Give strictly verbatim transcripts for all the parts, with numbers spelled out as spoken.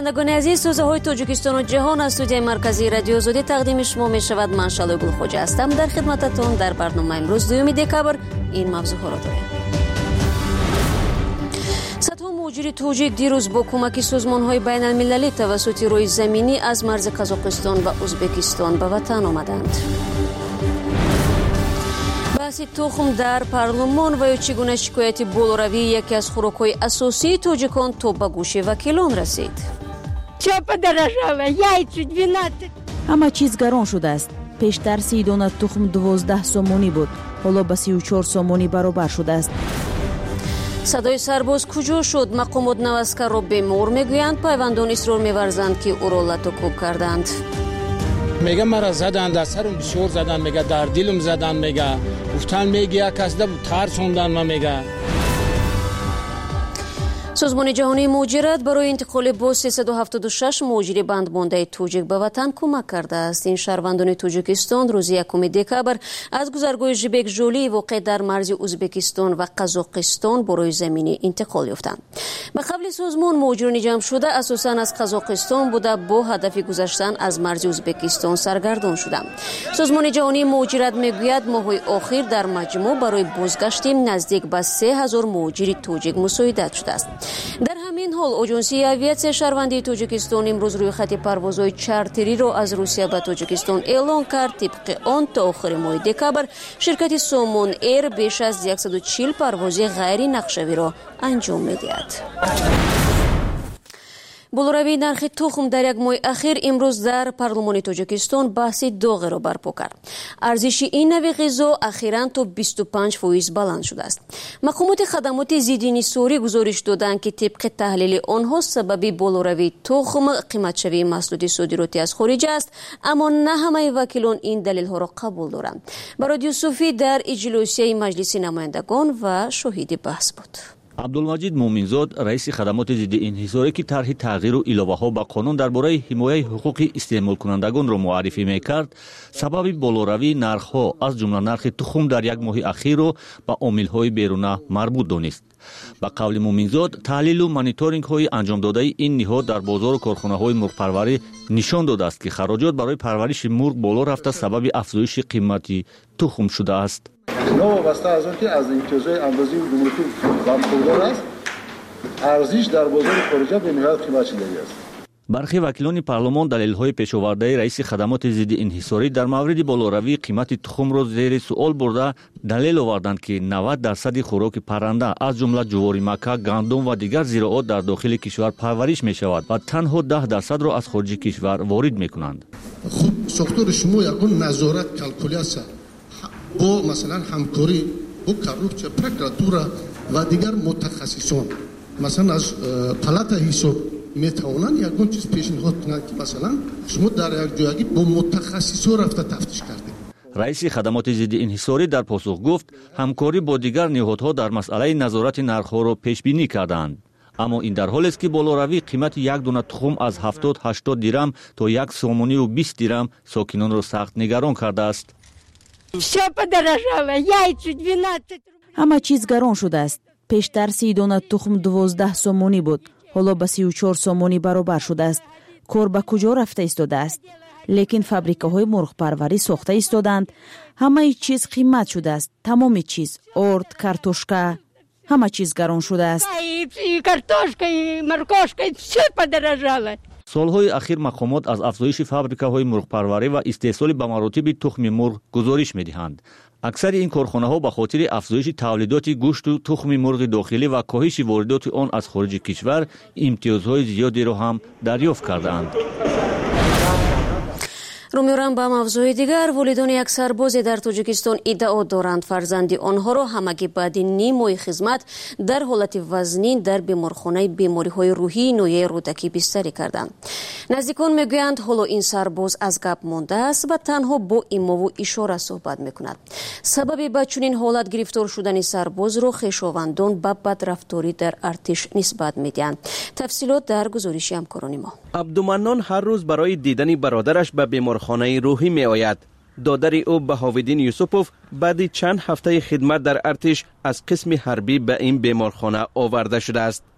شنوندگان عزیز، سوزه‌های تاجیکستان و جهان از استودیوی مرکزی رادیو آزادی تقدیم شما می‌شود. من شالو گلخوجه هستم. در خدمتتون در برنامه امروز دوم دکبر این موضوع‌ها را داریم. صدها مهاجر تاجیک دیروز با کمک سازمان‌های بین‌المللی توسط روی زمینی از مرز قزاقستان و ازبکستان به وطن آمدند. بحث تخم در پارلمان و چگونه شکایت بولوروی یکی از خوراک‌های اساسی تاجیکان تا به گوش وکیلان رسید. همه چیز گران شده است. پیشتر سی دانه تخم دوازده سومونی بود، حالا به سی و چهار سومونی برابر شده است. صدای سرباز کجا شد؟ مقامات نوسکر را بیمار میگویند. پیوندان اصرار می‌ورزند که او را لطوکوب کردند. میگه مرا زدن، در سرم بسیار زدن، میگه در دلم زدن، میگه گفتن میگه کس ده ترسوندن ما میگه. سازمان جهانی مهاجرت برای انتقال با سیصد و هفتاد و شش مهاجر بندمانده تاجیک به وطن کمک کرده است. این شهروندان تاجیکستان روز یکم دکبر از گذرگاه ژبک ژولی واقع در مرز ازبکستان و قزاقستان برای زمینی انتقال یافتند. به قبل سازمان مهاجران جمع شده اساساً از قزاقستان بوده با هدف گذشتن از مرز ازبکستان سرگردان شدند. سازمان جهانی مهاجرت میگوید ماه‌های اخیر در مجموع برای بازگشت نزدیک به سه هزار مهاجر تاجیک مساعدت شده است. در همین حال آژانسی آویاسیون شهروندی تاجیکستان امروز روی خط پروازهای چارتری را از روسیه به تاجیکستان اعلان کرد. طبق آن تا آخر ماه دکبر شرکت سومون ایر بیش از صد و چهل پرواز غیر نقشه‌ای را انجام می‌دهد. بولوروی نرخ تخم در یک ماه اخیر امروز در پارلمان تاجیکستان بحث داغ را برپا کرد. ارزش این نوع غذا اخیراً تا بیست و پنج درصد بلند شده است. مقامات خدمات ضد انحصاری گزارش دادند که طبق تحلیل آنها سبب بولوروی تخم قیمت شوی محصولات صادراتی از خارج است، اما نه همه وکیلان این دلیل ها را قبول دارند. برای یوسفی در اجلاسی مجلس نمایندگان و شاهد بحث بود. عبدالمجید مومنزاد رئیس خدمات ضد انحصاری که طرح تغییر و الоваҳо ба қонун дар бораи ҳимояи ҳуқуқи истеъмолкунандагонро муаррифӣ мекард, сабаби болоравии нархҳо аз ҷумла нархи тухм дар як моҳи ахирро ба омилҳои беруна марбут донист. ба қавли Муминзод, таҳлилу мониторингҳои анҷомдодаи ин ниҳод дар бозору корхонаҳои мурғпарварӣ нишон додааст, ки хароҷот барои парвариши мурғ боло рафта сабаби афзоиши қимати тухм шудааст. وابسته از آن که از امتیازهای اندازی گمرکی برخوردار است، ارزش در بازار خارجی به نهایت قیمت شدنی است. برخی وکیلان پارلمان دلیل‌های پیش‌آورده رئیس خدمات ضد انحصاری در مورد بالوروی قیمت تخم را زیر سوال برده دلیل آوردند که نود درصد خوراک پرنده از جمله جواری مکه، گندم و دیگر زراعت در داخل کشور پرورش می‌شود و تنها ده درصد را از خارج کشور وارد می‌کنند. خوب ساختار شما یکون نظارت کالکولیاسیون با مثلا همکاری با کارپچه پروکراتورا و دیگر متخصصان مثلا از پالات حساب میتوانند یکون چیز پیشنهاد کنند که مثلا شما در یک جایی با متخصصان رفته تفتیش کردید. رئیس خدمات ضد انحصاری در پاسخ گفت همکاری با دیگر نهادها در مسئله نظارت نرخ‌ها را پیش بینی کردند. اما این در حالی است که بالوروی قیمت یک دانه تخم از هفتاد هشتاد دیرم تا یک سومونی و بیست دیرم ساکنان را سخت نگران کرده است. همه چیز گران شده است. پیشتر سی دانه تخم دوازده سومونی بود، حالا به سی و چهار سومونی برابر شده است. کار به کجا رفته ایستاده است؟ لیکن فابریکاهای مرغ پروری ساخته ایستادند. همه چیز قیمت شده است. تمام چیز، ارد، کارتوشکا، همه چیز گران شده است. سالهای اخیر مقامات از افزایش فابریکاهای مرغپروری و استحصال به مراتب تخم مرغ گزارش می‌دهند. اکثر این کارخانه‌ها به خاطر افزایش تولیدات گوشت و تخم مرغ داخلی و کاهش واردات آن از خارج کشور امتیازهای زیادی را هم دریافت کرده‌اند. رو می‌رم به موضوع دیگر. والدان یک سرباز در تاجیکستان ادعا دارند فرزند آنها را همگی بعد نیم ماه خدمت در حالت وزنی در بیمارخانه بیماری‌های روحی نوعی رودکی بستری کردند. نزدیکان میگویند حالا این سرباز از گپ مانده است و تنها با ایما و اشاره صحبت میکند. سبب به چنین حالت گرفتار شدن سرباز را خویشاوندان به بدرفتاری در ارتش نسبت میدهند. تفصیلات در گزارش همکاران ما. عبدالمنان هر روز برای دیدن برادرش به بیمارخانه روحی می آید. دادر او بهاوالدین یوسفوف بعد چند هفته خدمت در ارتش از قسم حربی به این بیمارخانه آورده شده است.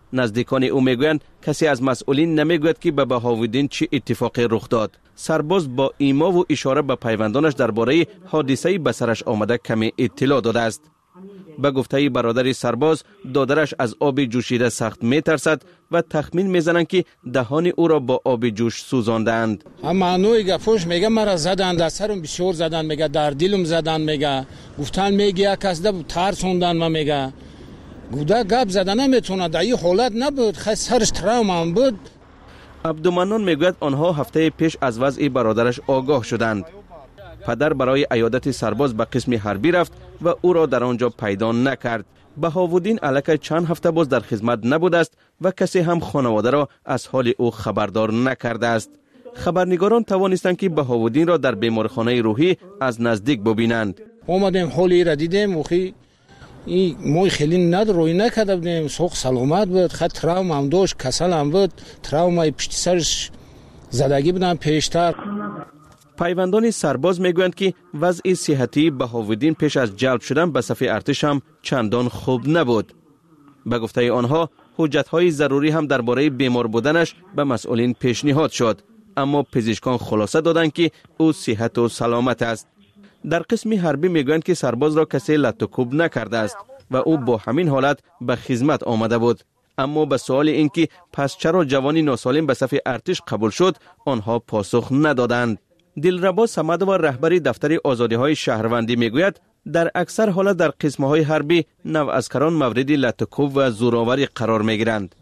نزدیکان او میگویند کسی از مسئولین نمیگوید که به بهاوالدین چه اتفاقی رخ داد. سرباز با ایما و اشاره به پیوندانش درباره حادثه به سرش آمده کمی اطلاع داده است. به گفته برادر سرباز، دادرش از آب جوشیده سخت میترسد و تخمین میزنند که دهان او را با آب جوش سوزاندند. اما نوعی گفوش میگه مرا زدند، در سرم بسیار زدند، میگه در دلم زدند، میگه گفتن میگه یک کس ده ترسوندن و میگه گوده گپ زدن نمیتونه، در این حالت نبود، خیلی سرش تراوما بود. عبدالمنان میگوید آنها هفته پیش از وضع برادرش آگاه شدند. پدر برای عیادت سرباز به قسم حربی رفت و او را در آنجا پیدا نکرد. بهاوالدین الک چند هفته باز در خدمت نبوده است و کسی هم خانواده را از حال او خبردار نکرده است. خبرنگاران توانستند که بهاوالدین را در بیمارخانه روحی از نزدیک ببینند. اومدیم حالی را دیدیم، وقتی این موی خیلی ند روی نکرده بودیم، سوق سلامت بود، خیلی تراوم هم داشت، کسل هم بود، تراوم پشت سرش زدگی بودن پیشتر. پیوندان سرباز میگویند که وضع صحتی بهاوالدین پیش از جلب شدن به صف ارتش هم چندان خوب نبود. به گفته آنها حجت‌های ضروری هم درباره بیمار بودنش به مسئولین پیشنهاد شد، اما پزشکان خلاصه دادند که او صحت و سلامت است. در قسم حربی میگویند که سرباز را کسی لط و کوب نکرده است و او با همین حالت به خدمت آمده بود. اما به سوال اینکه پس چرا جوانی ناسالم به صف ارتش قبول شد، آنها پاسخ ندادند. دلربا صمد و رهبری دفتر آزادی‌های شهروندی میگوید در اکثر حالت در قسم‌های حربی نوعسکران مورد لط و کوب و زورآوری قرار میگیرند.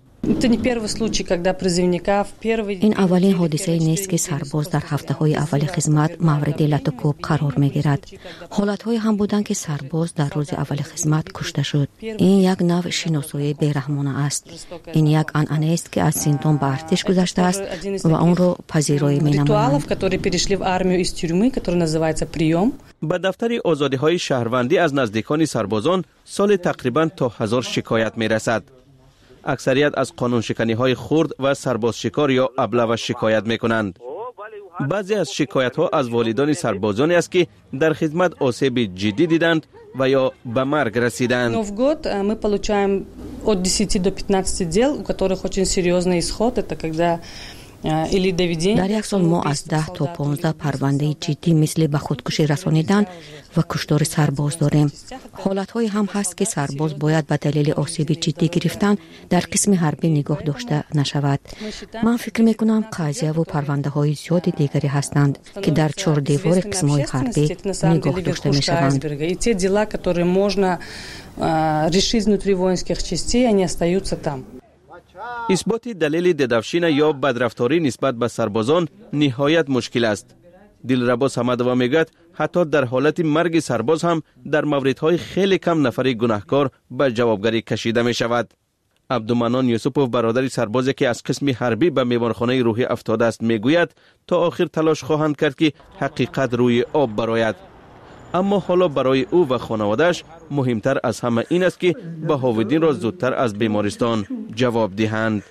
این اولین حادثه نیست که سرباز در هفته های اول خدمت مورد لط و کوب قرار می گیرد. حالت های هم بودند که سرباز در روز اول خدمت کشته شد. این یک نوع شناسایی بیرحمانه است. این یک عنعنه است که از زندان به ارتش گذشته است و آن را پذیرایی می نمایند. به دفتر آزادی‌های شهروندی از نزدیکان سربازان سال تقریباً تا هزار شکایت می رسد. اکثریت از قانون شکنی های خرد و سرباز شکار یا ابله شکایت می کنند. بعضی از شکایت ها از والدان سربازانی است که در خدمت آسیب جدی دیدند و یا به مرگ رسیدند. В год мы получаем от десяти до пятнадцати дел, у которых очень серьезный исход. Это когда در یک سال ما از ده تا پانزده پرونده جدی مثل به خودکشی رسانیدن و کشتار سرباز داریم. حالت‌های هم هست که سرباز باید به دلیل آسیب جدی گرفتن در قسم حربی نگاه داشته نشود. من فکر می‌کنم قضیه و پرونده های زیاد دیگری هستند که در چهار دیوار قسم‌های حربی نگاه داشته می‌شوند. Те дела, которые можно решить внутри воинских частей, они остаются там. اثبات دلیل ددفشین یا بدرفتاری نسبت به سربازان نهایت مشکل است. دلربا صمدوی میگوید حتی در حالت مرگ سرباز هم در موردهای خیلی کم نفر گناهکار به جوابگری کشیده می شود. عبدالمنان یوسفوف برادر سربازی که از قسم حربی به بیمارخانه روحی افتاده است میگوید تا آخر تلاش خواهند کرد که حقیقت روی آب برآید. اما حالا برای او و خانواده‌اش مهمتر از همه این است که بهاوالدین را زودتر از بیمارستان جواب دهند.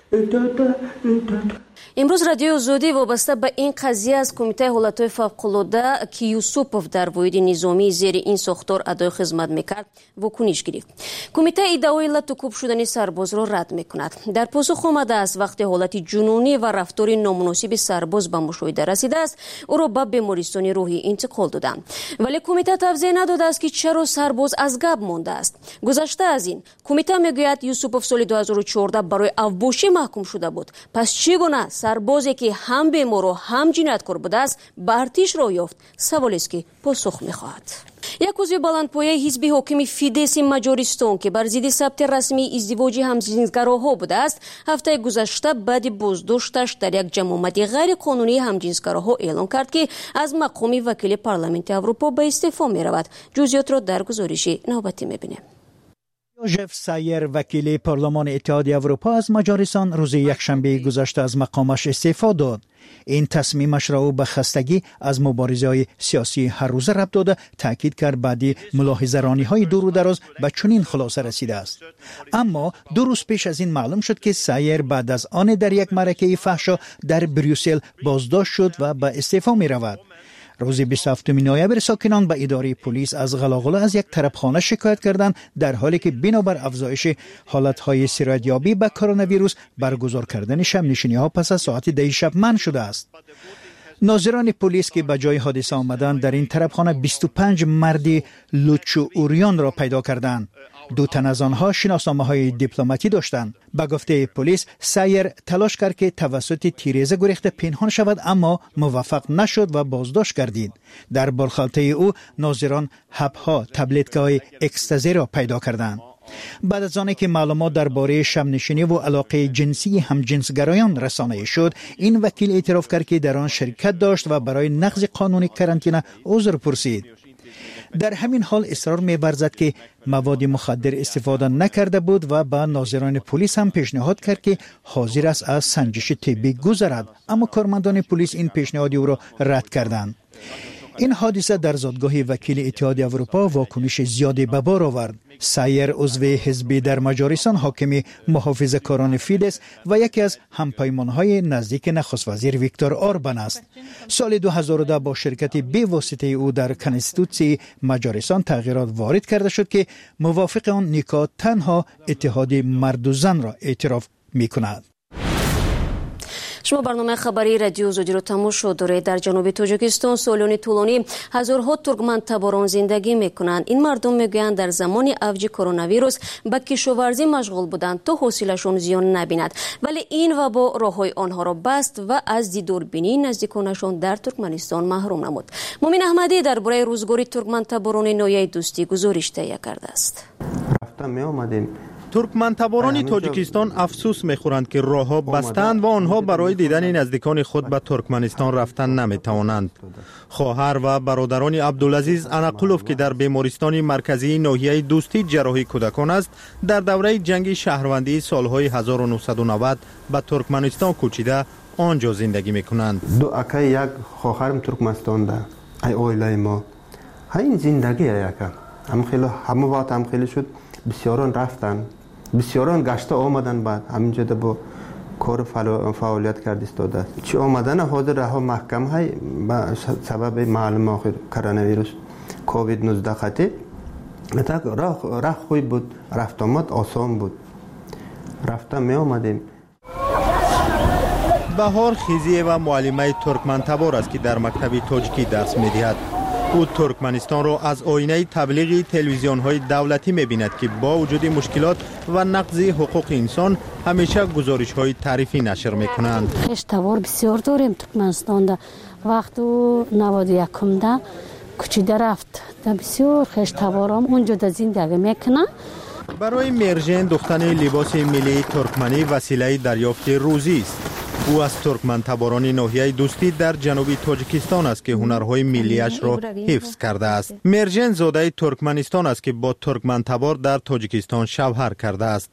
امروز رادیو زودی وابسته به این قضیه از کمیته حالت‌های فوق‌العاده که یوسفوف در واحد نظامی زیر این ساختار ادای خدمت میکرد واکنش گرفت. کمیته ادعای لط و کوب شدن سرباز را رد میکند. در پاسخ آمده است وقتی حالت جنونی و رفتار نامناسب سرباز به مشاهده رسیده است او را به بیمارستان روحی انتقال دادند. ولی کمیته توضیح نداده است که چرا سرباز از گپ مانده است. گذشته از این کمیته میگوید یوسفوف سال دو هزار و چهارده برای اوباشی محکوم شده بود. پس چگونه سربازی که هم بیمار و هم جنایتکار بوده است به ارتش را یافت؟ سوالی است که پاسخ میخواهد. یک عضو بلندپایه حزب حاکم فیدس مجارستان که بر ضد ثبت رسمی ازدواج همجنسگراها بوده است هفته گذشته بعد بازداشتش در یک جمعیت غیر قانونی همجنسگراها اعلام کرد که از مقام وکیل پارلمانت اروپا به استعفا میرود. جزئیات را در گزارش نوبتی میبینیم. یوژف سایر وکیل پارلمان اتحادیه اروپا از مجارستان روز یکشنبه گذشته از مقامش استعفا داد. این تصمیمش را او به خستگی از مبارزه‌های سیاسی هر روزه ربط داده تاکید کرد بعدی ملاحظه‌رانی‌های دور و دراز به چنین خلاصه رسیده است. اما دو روز پیش از این معلوم شد که سایر بعد از آن در یک معرکه فحشا در بریوسل بازداشت شد و به استعفا می رود. روز بیست و هفتم نوامبر ساکنان به اداره پلیس از غلاغله از یک طرفخانه شکایت کردند، در حالی که بنابر افزایش حالتهای سرایت‌یابی به کرونا ویروس برگزار کردن شب نشینی‌ها پس از ساعت ده شب منع شده است. ناظران پلیس که به جای حادثه آمدند در این طرفخانه بیست و پنج مرد لوچو اوریان را پیدا کردند. دو تن از آنها شناسنامه‌های دیپلماتی داشتند. به گفته پلیس سایر تلاش کرد که توسط تیریزه گریخته پنهان شود، اما موفق نشد و بازداشت گردید. در بالخالته او ناظران حب‌ها تبلت‌های اکستازی را پیدا کردند. بعد از آنکه معلومات درباره شب نشینی و علاقه جنسی همجنسگرایان رسانه شد، این وکیل اعتراف کرد که در آن شرکت داشت و برای نقض قانون کرانتینه عذر پرسید. در همین حال اصرار می‌ورزد که مواد مخدر استفاده نکرده بود و با ناظران پلیس هم پیشنهاد کرد که حاضر است از سنجش طبی گذرد، اما کارمندان پلیس این پیشنهاد او را رد کردند. این حادثه در زادگاه وکیل اتحاد اروپا واکنش زیادی به بار آورد. سایر عضو حزبی در مجارستان حاکم محافظه‌کاران فیدس و یکی از همپیمانهای نزدیک نخست وزیر ویکتور اوربان است. سال دو هزار و ده با شرکت به واسطه او در کنستیتوسی مجارستان تغییرات وارد کرده شد که موافق آن نیکا تنها اتحاد مرد و زن را اعتراف می‌کند. شما برنامه خبری رادیو زودی رو تماشا دارید. در جنوب تاجیکستان سالیان طولانی هزارها ترکمن تباران زندگی میکنند. این مردم میگویند در زمان اوج کرونا ویروس به کشاورزی مشغول بودند تا حاصلشون زیان نبیند، ولی این وبا راههای آنها را بست و از دیداربینی نزدیکانشان در ترکمنستان محروم نمود. مومن احمدی درباره روزگاری ترکمن تباران نایه دوستی گزارش تهیه کرده است. رفتم می آمدیم. ترکمن تباران تاجیکستان افسوس می‌خورند که راه‌ها بستند و آنها برای دیدن نزدیکان خود به ترکمنستان رفتن نمی‌توانند. خواهر و برادران عبدالعزیز انقلوف که در بیمارستان مرکزی ناحیه دوستی جراحی کودکان است، در دوره جنگ شهروندی سالهای هزار و نهصد و نود به ترکمنستان کوچیده آنجا زندگی می‌کنند. دو اکا یک خواهرم ترکمنستان ده. ای اویلای ما. این زندگی یکا. هم خیلی همه وقت هم خیلی شد. بسیاران رفتن. بسیاران گشته آمدن، بعد همینجا با کار فعالیت کرد استاده. چی آمدن حاضر رها محکم های با سبب معلوم آخر کرونا ویروس کووید نوزده خطی متک راه راه خوی بود، رفت آمد آسان بود، رفتم می آمدیم. بهار خیزی و معلمه ترکمن تبار است که در مکتب تاجیکی درس می‌دهد. او ترکمنستان را از آینه تبلیغی تلویزیون‌های دولتی می‌بیند که با وجود مشکلات و نقض حقوق انسان همیشه گزارش‌های تعریفی نشر می‌کنند. خش تبار بسیار داریم ترکمنستان ده. وقت نود و یکم ده کوچیده رفت. ده بسیار خش تبارام اونجا ده زندگی میکنه. برای مرجان دختن لباس ملی ترکمنی وسیله دریافت روزی است. او از ترکمن تباران ناحیه دوستی در جنوبی تاجیکستان است که هنرهای ملیش را حفظ کرده است. مرجان زاده ترکمنستان است که با ترکمن تبار در تاجیکستان شوهر کرده است.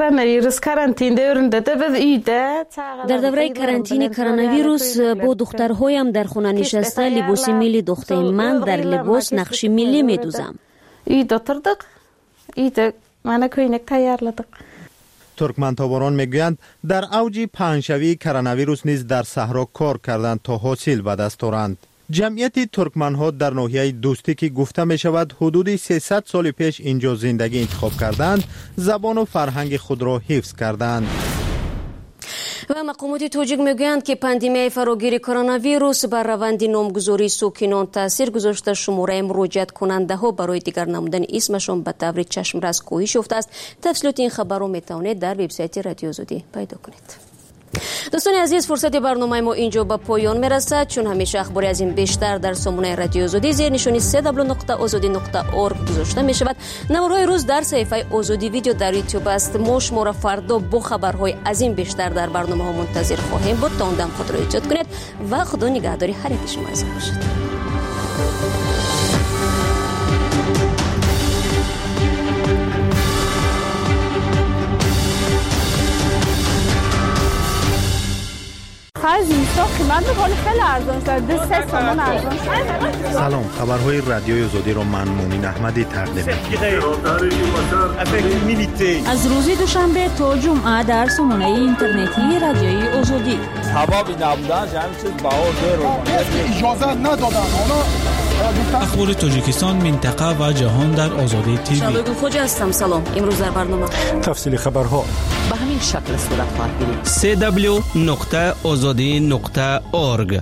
در دوره کرانتین کرونا ویروس با دخترهایم در خانه نشسته لباس ملی دختر من در لباس نقش ملی می‌دوزم. من کوینک تیارladık. ترکمن تباران میگویند در اوج پهنشوی کرونا ویروس نیز در صحرا کار کردند تا حاصل به دست آورند. جمعیت ترکمن ها در ناحیه دوستی که گفته می شود حدود سیصد سال پیش اینجا زندگی انتخاب کردند، زبان و فرهنگ خود را حفظ کردند. و مقامات تاجیک میگویند که پاندمیای فراگیر کرونا ویروس بر روند نامگذاری ساکنان تاثیر گذاشته. شماره مراجعت کننده ها برای دیگر نمودن اسمشان به طور چشمرس کاهش یافته است. تفصیلات این خبر را میتوانید در وبسایت رادیو زودی پیدا کنید. دوستان عزیز، فرصت برنامه ما اینجا به پایان میرسد. چون همیشه اخباری از این بیشتر در سامانه رادیو زودی زیر نشانی سه دبلیو نقطه آزادی نقطه اورگ گذاشته می شود. نمارهای روز در صفحه آزادی ویدیو در یوتیوب است. ما شما را فردا با خبرهای از این بیشتر در برنامه ها منتظر خواهیم بود. تا اون دم خود را ایجاد کنید و خدا نگهداری هر یک شما از باشید. سلام، خبرهای رادیوی زودی را من مومن احمدی تقدیم می‌کنم. از روز دوشنبه تا جمعه در سامانه اینترنتی رادیوی آزادی کبابی نبودن همین چیز بهار دیر اجازه ندادن. اخبار تاجیکستان، منطقه و جهان در آزادی تیوی. شادگل خوجا هستم. سلام. امروز در برنامه تفصیل خبرها به همین شکل صورت خواهد گرفت. سی دبلیو نقطه آزادی نقطه اورگ.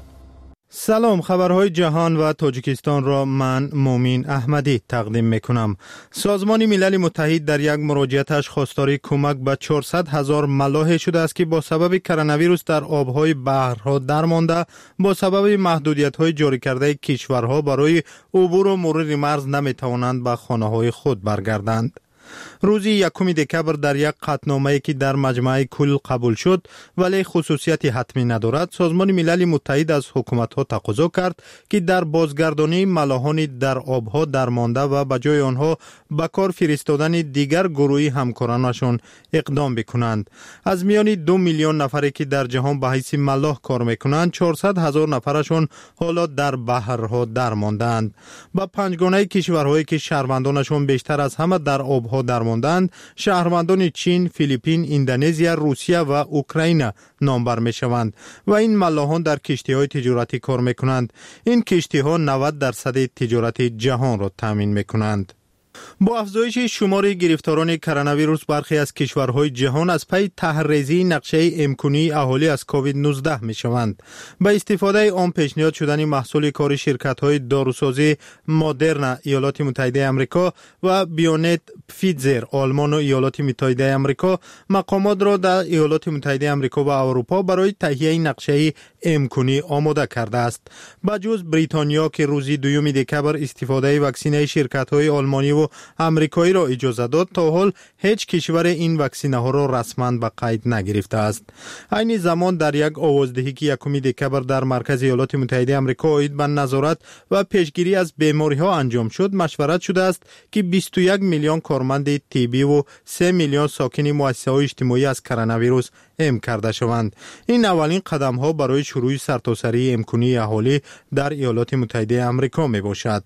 سلام، خبرهای جهان و تاجیکستان را من مومین احمدی تقدیم میکنم. سازمان ملل متحد در یک مراجعتش خواستار کمک به چهارصد هزار ملاحه شده است که با سبب کرونا ویروس در آبهای بحرها درمانده با سبب محدودیت‌های جاری کرده کشورها برای عبور و مرور مرز نمیتوانند به خانه‌های خود برگردند. روز یکم دکبر در یک قطعنامه‌ای که در مجمع کل قبول شد ولی خصوصیت حتمی ندارد، سازمان ملل متحد از حکومت‌ها تقاضا کرد که در بازگردانی ملاحان در آبها درمانده و به جای آنها به کار فرستادن دیگر گروهی همکارانشان اقدام بکنند. از میان دو میلیون نفری که در جهان به حیث ملاح کار میکنند، چهارصد هزار نفرشان حالا در بحرها درماندند. با پنجگانه کشورهایی که شهروندانشان بیشتر از همه در آبها درماندند، شهروندان چین، فیلیپین، اندونزیا، روسیه و اوکراین نامبر می شوند و این ملاحان در کشتی های تجارتی کار می کنند. این کشتی ها نود درصد تجارت جهان را تامین می کنند. با افزایش شمار گرفتاران کرونا ویروس، برخی از کشورهای جهان از پی طرحریزی نقشه امکانی اهالی از کووید نوزده می شوند. با استفاده آن پیشنهاد شدن محصول کار شرکت‌های داروسازی مدرنا ایالات متحده آمریکا و بیونت فیتزر آلمان و ایالات متحده آمریکا، مقامات را در ایالات متحده آمریکا و اروپا برای تهیه نقشه امکانی آماده کرده است. بجز بریتانیا که روز دوم دکبر استفاده واکسینه شرکت‌های آلمانی و امریکایی را اجازه داد، تا حال هیچ کشور این واکسینه ها را رسما به قید نگرفته است. این زمان در یک آوازدهی که یکم دکبر در مرکز ایالات متحده آمریکا عاید به نظارت و پیشگیری از بیماری ها انجام شد، مشورت شده است که بیست و یک میلیون کارمند طبی و سه میلیون ساکن مؤسسه های اجتماعی از کرونا ویروس ام کرده شوند. این اولین قدم ها برای شروع سرتاسری امکانی اهالی در ایالات متحده آمریکا می باشد.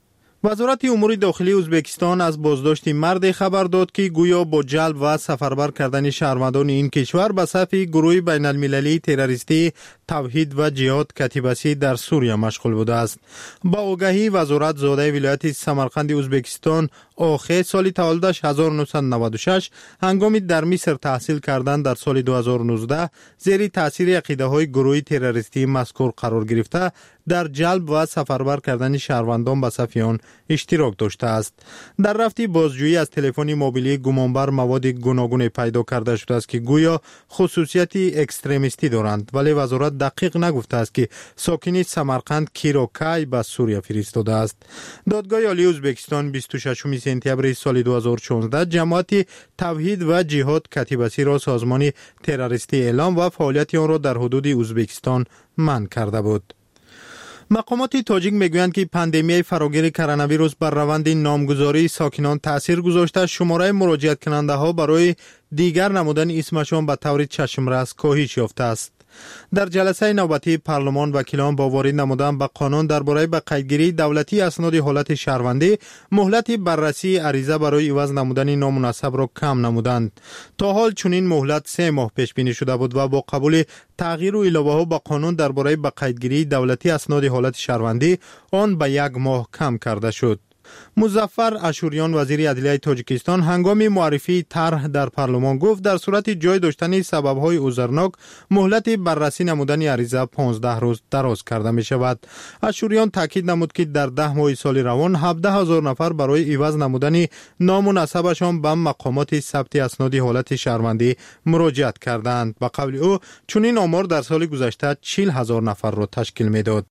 وزارت امور داخلی ازبکستان از بازداشت مرد خبر داد که گویا با جلب و سفربر کردن شهروندان این کشور به صف گروه بین المللی تروریستی توحید و جهاد کتیبه‌ای در سوریه مشغول بوده است. با آگهی وزارت زاده ولایت سمرقند ازبکستان آخه سال تولدش هزار و نهصد و نود و شش هنگامی در مصر تحصیل کردن در سال دو هزار و نوزده زیر تاثیر عقیده های گروه تروریستی مذکور قرار گرفته در جلب و سفربر کردن شهروندان به صف آن اشتراک داشته است. در رفتی بازجویی از تلفن موبیلی گمانبر مواد گوناگون پیدا کرده شده است که گویا خصوصیت اکستریمیستی دارند، ولی وزارت دقیق نگفته است که ساکن سمرقند کی را کی به سوریه فرستاده است. دادگاه عالی ازبکستان بیست و ششم سپتامبر سال دو هزار و شانزده جماعت توحید و جهاد کتیبه‌ای را سازمان تروریستی اعلام و فعالیت آن را در حدود ازبکستان منع کرده بود. مقامات تاجیک میگویند که پاندمی فراگیر کرونا ویروس بر روند نامگذاری ساکنان تاثیر گذاشته، شماره مراجعت کننده ها برای دیگر نمودن اسمشان به طور چشمرس کاهش یافته است. در جلسه نوبتی پارلمان وکیلان با وارد نمودن به قانون درباره به قیدگیری دولتی اسناد حالت شهروندی مهلت بررسی عریضه برای عوض نمودن نامناسب را کم نمودند. تا حال چنین مهلت سه ماه پیش بینی شده بود و با قبول تغییر و علاوه ها به قانون درباره به قیدگیری دولتی اسناد حالت شهروندی آن به یک ماه کم کرده شد. مظفر اشوریان وزیر عدلیه تاجیکستان هنگام معرفی طرح در پارلمان گفت در صورت جای داشتن سبب‌های عذرناک مهلت بررسی نمودن عریضه پانزده روز دراز کرده می شود. اشوریان تاکید نمود که در ده ماه سال روان هفده هزار نفر برای عوض نمودن نام و نسبشان به مقامات ثبت اسناد حالت شهروندی مراجعت کردند. به قول او چنین آمار در سال گذشته چهل هزار نفر را تشکیل میداد.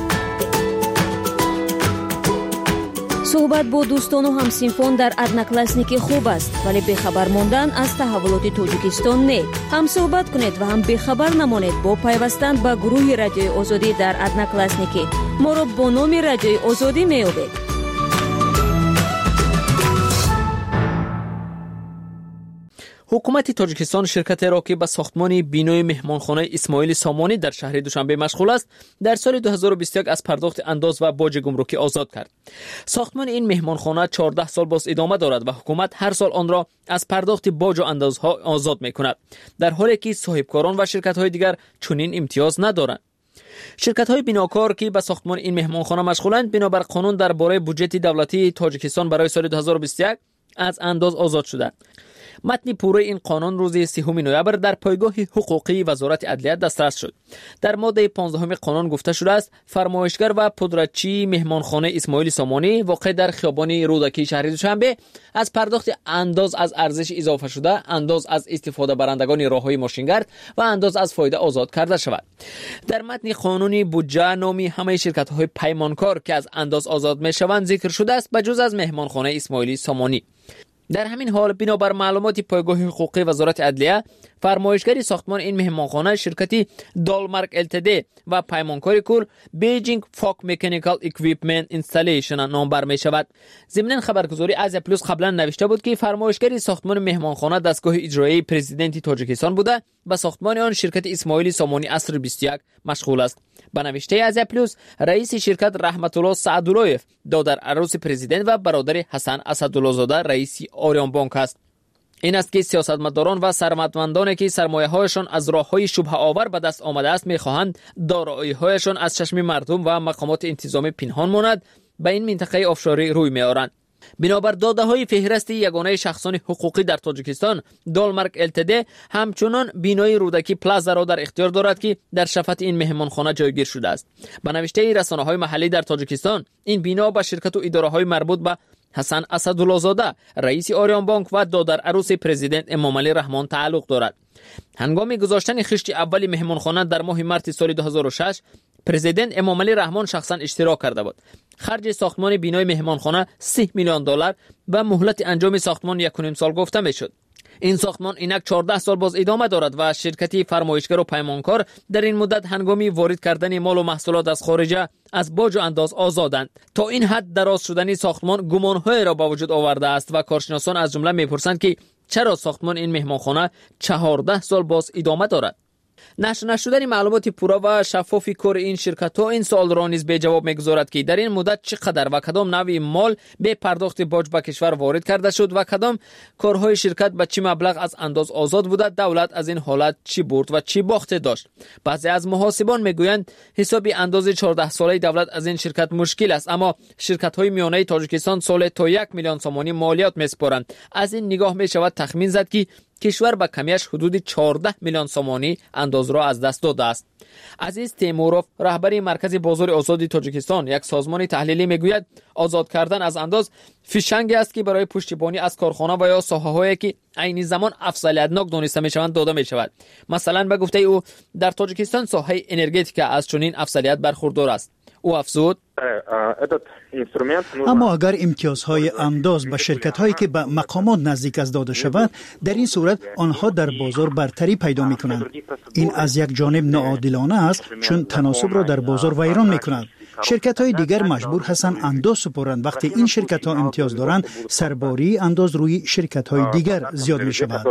صحبت با دوستان و همسینفان در ادناکلاسنیکی خوب است، ولی بخبر ماندن از تحولات تاجیکستان نه. هم صحبت کنید و هم بخبر نمانید با پیوستن به گروه رادیوی آزادی در ادناکلاسنیکی. ما را با نام رادیوی آزادی می‌یابید. حکومت تاجیکستان شرکت را که به ساختمان بینای مهمانخانه اسماعیل سامانی در شهر دوشنبه مشغول است در سال دو هزار و بیست و یک از پرداخت انداز و باج گمرکی آزاد کرد. ساختمان این مهمانخانه چهارده سال باز ادامه دارد و حکومت هر سال آن را از پرداخت باج و اندازها آزاد می‌کند، در حالی که صاحبکاران و شرکت‌های دیگر چنین امتیاز ندارند. شرکت‌های بناکار که به ساختمان این مهمانخانه مشغولند بنابر قانون درباره بودجت دولتی تاجیکستان برای سال دو هزار و بیست و یک از انداز آزاد شدند. متن پوره این قانون روز سوم نوامبر در پایگاه حقوقی وزارت عدلیه دسترس شد. در ماده پانزدهم قانون گفته شده است فرمایشگر و پودرچی مهمانخانه اسماعیل سامانی واقع در خیابان رودکی شهر دوشنبه از پرداخت انداز از ارزش اضافه شده، انداز از استفاده برندگان راههای ماشینگرد و انداز از فایده آزاد کرده شود. در متن قانونی بودجه نامی همه شرکت‌های پیمانکار که از انداز آزاد می‌شوند ذکر شده است بجز از مهمانخانه اسماعیل سامانی. در همین حال بنابر معلومات پایگاه حقوقی وزارت عدلیه فرمایشگری ساختمان این مهمانخانه شرکتی دالمارک التد و پیمانکار کل بیجینگ فاک مکانیکال اکویپمنت اینستالیشن نام بر می شود. ضمن خبرگزاری آزیا پلوس قبلا نوشته بود که فرمایشگری ساختمان مهمانخانه دستگاه اجرایی پرزیدنت تاجیکستان بوده و ساختمان آن شرکت اسماعیل سامانی عصر بیست و یک مشغول است. به نوشته آزیا پلوس رئیس شرکت رحمت الله سعداللهیف دادر عروس پرزیدنت و برادر حسن اسدالله زاده رئیس آریان بانک است. این است که سیاستمداران و ثروتمندانی که سرمایه‌هایشان از راه‌های شبهه آور به دست آمده است می‌خواهند دارایی‌هایشان از چشم مردم و مقامات انتظامی پنهان ماند به این منطقه آفشاری روی می‌آورند. بنابر داده‌های فهرست یگانه شخصان حقوقی در تاجیکستان دالمارک التد همچنان بینای رودکی پلازا را در اختیار دارد که در شفت این مهمانخانه جایگیر شده است. به نوشته رسانه‌های محلی در تاجیکستان این بنا با شرکت و اداره‌های مربوط به حسن اسدالله زاده رئیس آریان بانک و دادر عروس پرزیدنت امام علی رحمان تعلق دارد. هنگام گذاشتن خشت اول مهمانخانه در ماه مارس سال دو هزار و شش پرزیدنت امام علی رحمان شخصا اشتراک کرده بود. خرج ساختمان بینای مهمانخانه سه میلیون دلار و مهلت انجام ساختمان یک و نیم سال گفته میشد. این ساختمان اینک چهارده سال باز ادامه دارد و شرکتی فرمایشگر و پیمانکار در این مدت هنگامی وارد کردن مال و محصولات از خارج از باج و انداز آزادند. تا این حد دراز شدن ساختمان گمان‌های را با وجود آورده است و کارشناسان از جمله میپرسند که چرا ساختمان این مهمانخانه چهارده سال باز ادامه دارد. نشر نشدن معلومات پورا و شفاف کار این شرکت ها این سوال را نیز به جواب میگذارد که در این مدت چقدر و کدام نوع مال به پرداخت باج به کشور وارد کرده شد و کدام کارهای شرکت به چه مبلغ از انداز آزاد بوده، دولت از این حالت چی برد و چی باخت داشت. بعضی از محاسبان میگویند حساب انداز چهارده ساله دولت از این شرکت مشکل است، اما شرکت های میانه تاجیکستان سال تا یک میلیون سامانی مالیات میسپارند. از این نگاه می شود تخمین زد که کشور به کمیش حدود چهارده میلیون سامانی انداز را از دست داده است. عزیز تیموروف رهبر مرکز بازار آزاد تاجیکستان یک سازمان تحلیلی میگوید آزاد کردن از انداز فیشنگی است که برای پشتیبانی از کارخانه و یا ساحه‌هایی که عین زمان افضلیت‌ناک دانسته میشوند داده میشود. مثلا به گفته او در تاجیکستان ساحه انرژتیک از چنین افضلیت برخوردار است. او افزود اما اگر امتیازهای انداز به شرکت‌هایی که به مقامات نزدیک است داده شود، در این صورت آنها در بازار برتری پیدا می‌کنند. این از یک جانب ناعادلانه است چون تناسب را در بازار ویران می‌کند. شرکت‌های دیگر مجبور هستند انداز سپارند. وقتی این شرکت‌ها امتیاز دارند، سرباری انداز روی شرکت‌های دیگر زیاد می‌شود.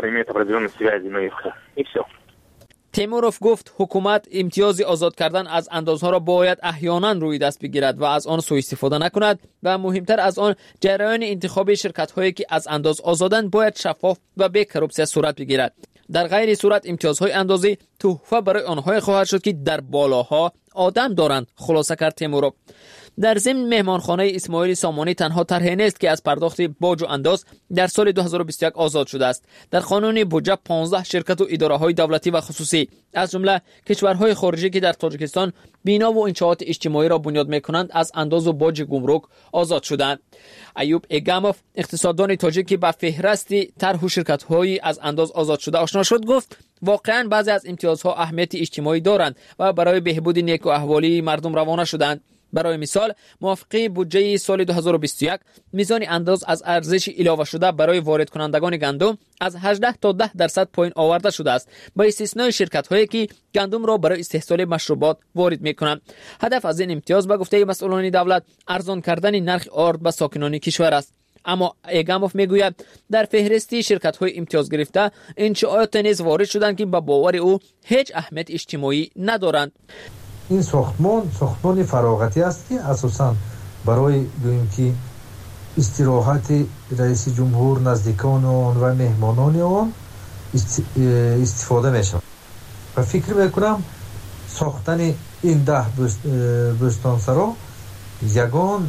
تیموروف گفت حکومت امتیاز آزاد کردن از اندازها را باید احیانا روی دست بگیرد و از آن سوء استفاده نکند و مهمتر از آن جریان انتخاب شرکت‌هایی که از انداز آزادند باید شفاف و بی کروپسیا صورت بگیرد. در غیر صورت امتیازهای اندازی تحفه برای آنها خواهد شد که در بالاها آدم دارند، خلاصه کرد تیموروف. در ضمن مهمانخانه اسماعیل سامانی تنها طرح نیست که از پرداخت باج و انداز در سال دو هزار و بیست و یک آزاد شده است. در قانون بودجه پانزده شرکت و اداره‌های دولتی و خصوصی از جمله کشورهای خارجی که در تاجیکستان بنا و انشاءات اجتماعی را بنیاد می‌کنند از انداز و باج گمرک آزاد شدند. ایوب اگاموف اقتصاددان تاجیک که با فهرست طرح شرکت‌های از انداز آزاد شده آشنا شد گفت واقعاً بعضی از امتیازها اهمیت اجتماعی دارند و برای بهبود نیک و احوالی مردم روانه شدند. برای مثال موافقه بودجه سال دو هزار و بیست و یک میزان انداز از ارزش علاوه شده برای وارد کنندگان گندم از هجده تا ده درصد پایین آورده شده است، با استثنای شرکت هایی که گندم را برای استحصال مشروبات وارد میکنند. هدف از این امتیاز به گفته مسئولان دولت ارزان کردن نرخ آرد به ساکنان کشور است. اما ایگاموف میگوید در فهرستی شرکت‌های امتیاز گرفته انشاءات نیز وارد شدند که با باور او هیچ اهمیت اجتماعی ندارند. این ساختمان ساختمان فراغتی است که اساساً برای گوییم که استراحت رئیس جمهور، نزدیکان آن و مهمانان آن استفاده میشود و فکر میکنم ساختن این ده بستانسرا یگان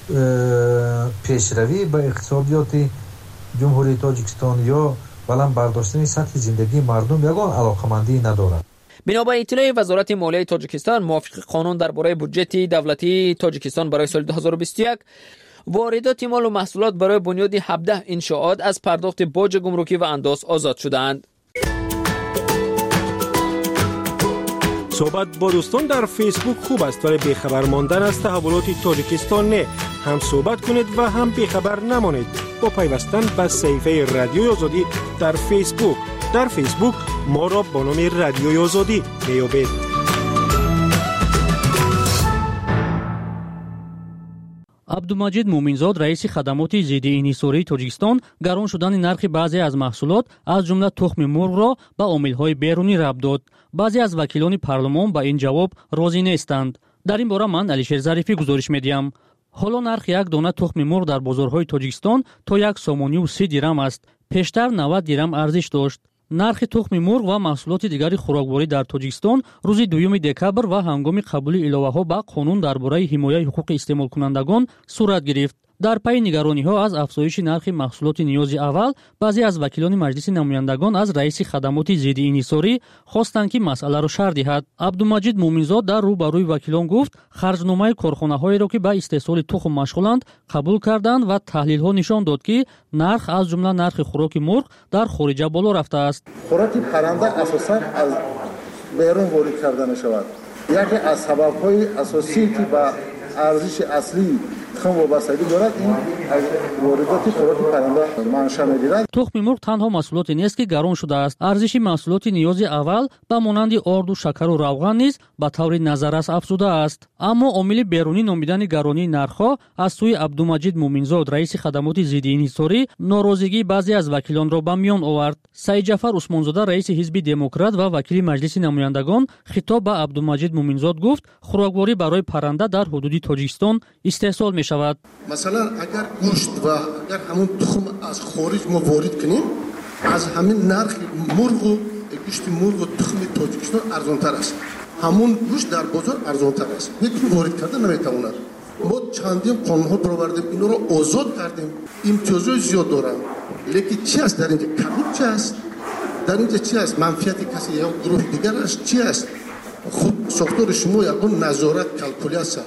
پیشروی به اقتصادیات جمهوری تاجیکستان یا بلند برداشتن سطح زندگی مردم یگان علاقمندی ندارد. بنابر اطلاع وزارت مالیه تاجیکستان، موافق قانون درباره بودجت دولتی تاجیکستان برای سال دو هزار و بیست و یک، واردات مال و محصولات برای بنیاد هفده انشاءات از پرداخت باج گمرکی و انداز آزاد شدند. صحبت با دوستان در فیسبوک خوب است ولی بیخبر ماندن از تحولات تاجیکستان نه. هم صحبت کنید و هم بیخبر نمانید با پیوستن به صفحه رادیوی آزادی در فیسبوک. در فیسبوک ما را با نام رادیوی آزادی بیابید. عبدالمجید مومنزاد رئیس خدمات ضد انحصاری تاجیکستان گران شدن نرخ بعضی از محصولات از جمله تخم مرغ را به عامل‌های بیرونی ربط داد. بعضی از وکیلان پارلمان با این جواب راضی نیستند. در این باره من علیشیر ظریفی گزارش می‌دهم. حالا نرخ یک دانه تخم مرغ در بازارهای تاجیکستان تا یک سومانی و سی درم است. پیشتر نود درم ارزش داشت. نرخ تخم مرغ و محصولات دیگری خوراکواری در تاجیکستان روز دوم دکبر و هنگام قبول الوه‌ها به قانون درباره حمایت حقوق استعمال کنندگان صورت گرفت. در پی نگرانی‌ها از افزایش نرخ محصولات نیاز اول، بعضی از وکیلان مجلس نمایندگان از رئیس خدمات ضد انحصاری خواستند که مسئله را شرح دهد. عبدالمجید مومنزاد در روبروی وکیلان گفت خرجنامه کارخانه‌هایی را که به استحصال تخم مشغولند قبول کردند و تحلیل‌ها نشان داد که نرخ از جمله نرخ خوراک مرغ در خارج بالا رفته است. خوراک پرنده اساساً از بیرون وارد کرده می‌شود. یکی از سبب‌های اساسی که به ارزش اصلی خم وابستگی دارد این از واردات خوراک پرنده منشأ می‌گیرد. تخم مرغ تنها محصولاتی نیست که گران شده است. ارزش محصولات نیاز اول به مانند آرد و شکر و روغن نیز به طور نظررس افزوده است. اما عامل بیرونی نامیدن گرانی نرخ‌ها از سوی عبدالمجید مومنزاد رئیس خدمات ضد انحصاری ناراضگی بعضی از وکیلان را به میان آورد. سعید جعفر عثمانزاده رئیس حزب دموکرات و وکیل مجلس نمایندگان خطاب به عبدالمجید مومنزاد گفت خوراکواری برای پرنده در حدود تاجیکستان استحصال می شود. مثلا اگر گوشت و اگر همون تخم از خارج ما وارد کنیم از همین نرخ مرغ و گوشت مرغ و تخم تاجیکستان ارزان تر است. همون گوشت در بازار ارزان تر است. یکی وارد کردن نمیتواند. ما چندین قانون ها برآوردیم اینا رو آزاد کردیم. امتیازهای زیاد دارن. لیکن چی است در اینجا کمیت چی است؟ در اینجا چی است؟ منفعت کسی یا گروه دیگر است چی است؟ خود ساختار شما یکون نظارت کلکولیاسا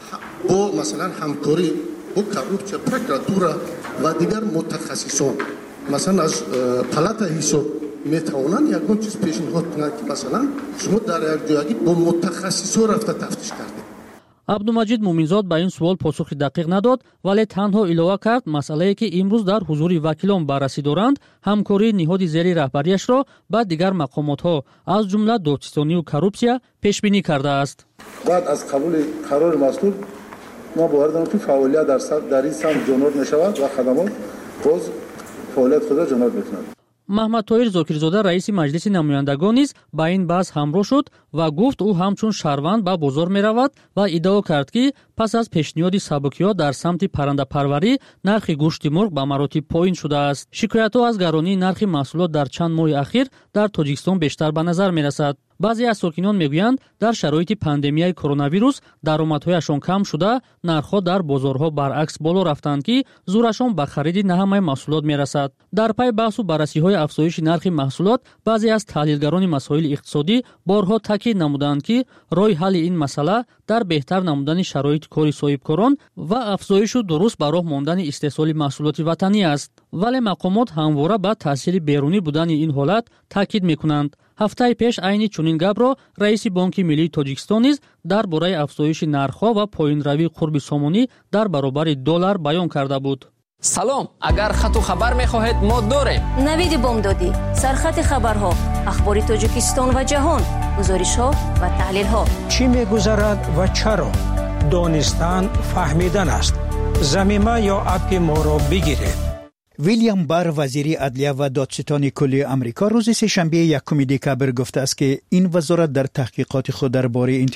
با مثلا همکاری با کاروپچه پروکراتورا و دیگر متخصصان مثلا از پلاتا حساب میتوانند یکون چیز پیشنهاد کنند که مثلا شما در یک جایی با متخصصان رفته تفتیش کردید. عبدالمجید مومنزاد به این سوال پاسخ دقیق نداد ولی تنها الوه کرد مسئله‌ای که امروز در حضور وکیلان بررسی دارند همکاری نهاد زیر رهبریش را با دیگر مقامات‌ها از جمله دادستانی و کاروپسیا پیش بینی کرده است. بعد از قبول قرار مذکور ما باور داریم که فعالیت در سطح در این سمت جنور می‌شود و خدمات باز فعالیت خود را جنور می‌کنند. محمد طاهر زاکرزاده رئیس مجلس نمایندگان نیز با این بحث همراه شد و گفت او همچون شهروند به بازار می‌رود و ادعا کرد که پس از پیشنهاد سبکی‌ها در سمت پرنده پروری نرخ گوشت مرغ به مراتب پایین شده است. شکایت‌ها از گرانی نرخ محصولات در چند ماه اخیر در تاجیکستان بیشتر به نظر می‌رسد. بعضی از ساکنان میگویند در شرایط پاندمیای کرونا ویروس درآمدهایشان کم شده نرخ‌ها در بازارها برعکس بالا رفتند که زورشان به خرید نه همه محصولات میرسد. در پی بحث و بررسی‌های افزایش نرخ محصولات بعضی از تحلیلگران مسائل اقتصادی بارها تاکید نمودند که راه حل این مسئله در بهتر نمودن شرایط کار صاحبکاران و افزایش و درست به راه ماندن استحصال محصولات وطنی است. ولی مقامات همواره به تاثیر بیرونی بودن این حالت تاکید میکنند. هفته پیش عین چنین گپ را رئیس بانک ملی تاجیکستان نیز درباره افزایش نرخ‌ها و پایین‌روی قرب سامانی در برابر دلار بیان کرده بود. سلام، اگر خط و خبر می‌خواهید ما داریم. نوید بامدادی، سرخط خبرها، اخبار تاجیکستان و جهان، گزارش‌ها و تحلیل‌ها. چی می‌گذرد و چرا؟ دانستن فهمیدن است. زمیمه یا اپ ما را بگیرید. ویلیام بار وزیری عدلیه و دادستان کلی آمریکا روز سه‌شنبه یکم دسامبر گفته است که این وزارت در تحقیقات خود درباره انتخاب